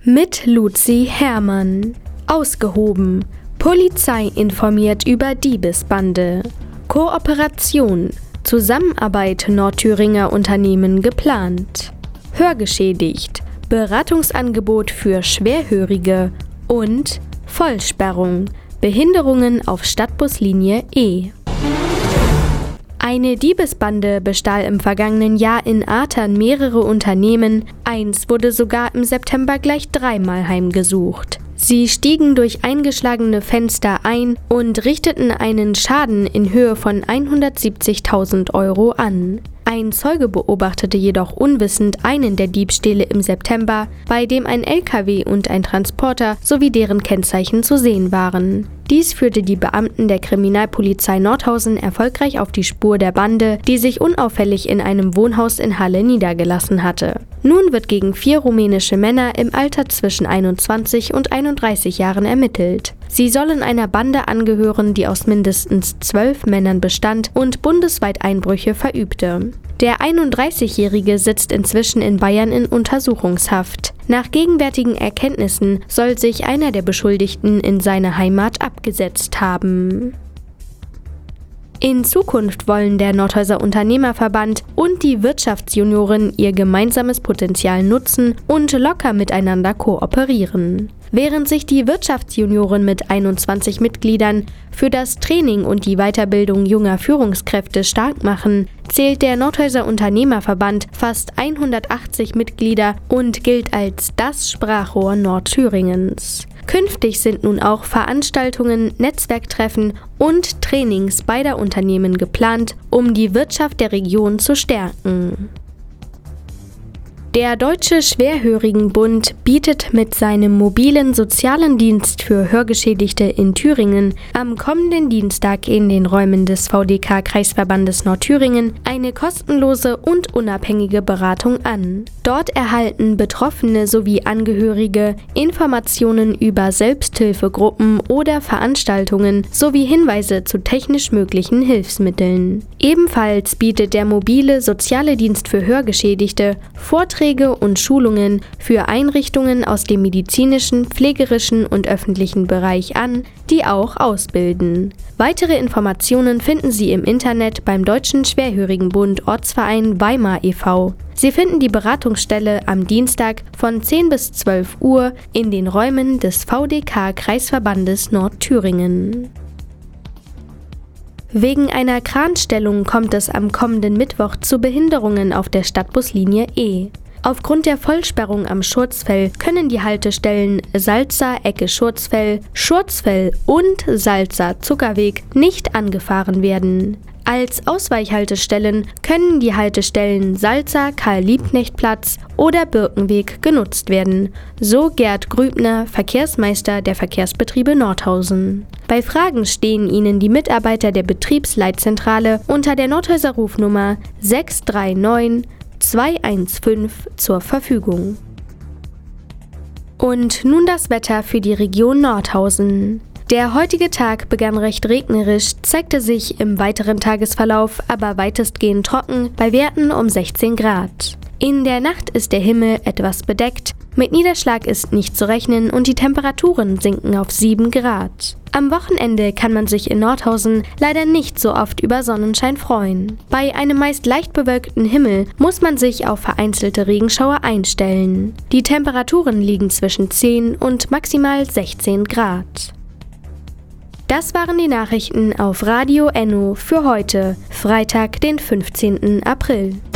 Mit Luzi Herrmann. Ausgehoben. Polizei informiert über Diebesbande. Kooperation. Zusammenarbeit Nordthüringer Unternehmen geplant. Hörgeschädigt. Beratungsangebot für Schwerhörige. Und Vollsperrung. Behinderungen auf Stadtbuslinie E. Eine Diebesbande bestahl im vergangenen Jahr in Athern mehrere Unternehmen, eins wurde sogar im September gleich 3-mal heimgesucht. Sie stiegen durch eingeschlagene Fenster ein und richteten einen Schaden in Höhe von 170.000 € an. Ein Zeuge beobachtete jedoch unwissend einen der Diebstähle im September, bei dem ein LKW und ein Transporter sowie deren Kennzeichen zu sehen waren. Dies führte die Beamten der Kriminalpolizei Nordhausen erfolgreich auf die Spur der Bande, die sich unauffällig in einem Wohnhaus in Halle niedergelassen hatte. Nun wird gegen 4 rumänische Männer im Alter zwischen 21 und 31 Jahren ermittelt. Sie sollen einer Bande angehören, die aus mindestens 12 Männern bestand und bundesweit Einbrüche verübte. Der 31-Jährige sitzt inzwischen in Bayern in Untersuchungshaft. Nach gegenwärtigen Erkenntnissen soll sich einer der Beschuldigten in seine Heimat abgesetzt haben. In Zukunft wollen der Nordhäuser Unternehmerverband und die Wirtschaftsjunioren ihr gemeinsames Potenzial nutzen und locker miteinander kooperieren. Während sich die Wirtschaftsjunioren mit 21 Mitgliedern für das Training und die Weiterbildung junger Führungskräfte stark machen, zählt der Nordhäuser Unternehmerverband fast 180 Mitglieder und gilt als das Sprachrohr Nordthüringens. Künftig sind nun auch Veranstaltungen, Netzwerktreffen und Trainings beider Unternehmen geplant, um die Wirtschaft der Region zu stärken. Der Deutsche Schwerhörigenbund bietet mit seinem mobilen sozialen Dienst für Hörgeschädigte in Thüringen am kommenden Dienstag in den Räumen des VDK-Kreisverbandes Nordthüringen eine kostenlose und unabhängige Beratung an. Dort erhalten Betroffene sowie Angehörige Informationen über Selbsthilfegruppen oder Veranstaltungen sowie Hinweise zu technisch möglichen Hilfsmitteln. Ebenfalls bietet der mobile soziale Dienst für Hörgeschädigte Vorträge und Schulungen für Einrichtungen aus dem medizinischen, pflegerischen und öffentlichen Bereich an, die auch ausbilden. Weitere Informationen finden Sie im Internet beim Deutschen Schwerhörigenbund Ortsverein Weimar e.V. Sie finden die Beratungsstelle am Dienstag von 10 bis 12 Uhr in den Räumen des VDK-Kreisverbandes Nordthüringen. Wegen einer Kranstellung kommt es am kommenden Mittwoch zu Behinderungen auf der Stadtbuslinie E. Aufgrund der Vollsperrung am Schurzfeld können die Haltestellen Salza Ecke Schurzfeld, Schurzfeld und Salza Zuckerweg nicht angefahren werden. Als Ausweichhaltestellen können die Haltestellen Salza Karl-Liebknecht-Platz oder Birkenweg genutzt werden, so Gerd Grübner, Verkehrsmeister der Verkehrsbetriebe Nordhausen. Bei Fragen stehen Ihnen die Mitarbeiter der Betriebsleitzentrale unter der Nordhäuser Rufnummer 639 215 zur Verfügung. Und nun das Wetter für die Region Nordhausen. Der heutige Tag begann recht regnerisch, zeigte sich im weiteren Tagesverlauf aber weitestgehend trocken bei Werten um 16 Grad. In der Nacht ist der Himmel etwas bedeckt, mit Niederschlag ist nicht zu rechnen und die Temperaturen sinken auf 7 Grad. Am Wochenende kann man sich in Nordhausen leider nicht so oft über Sonnenschein freuen. Bei einem meist leicht bewölkten Himmel muss man sich auf vereinzelte Regenschauer einstellen. Die Temperaturen liegen zwischen 10 und maximal 16 Grad. Das waren die Nachrichten auf Radio Enno für heute, Freitag, den 15. April.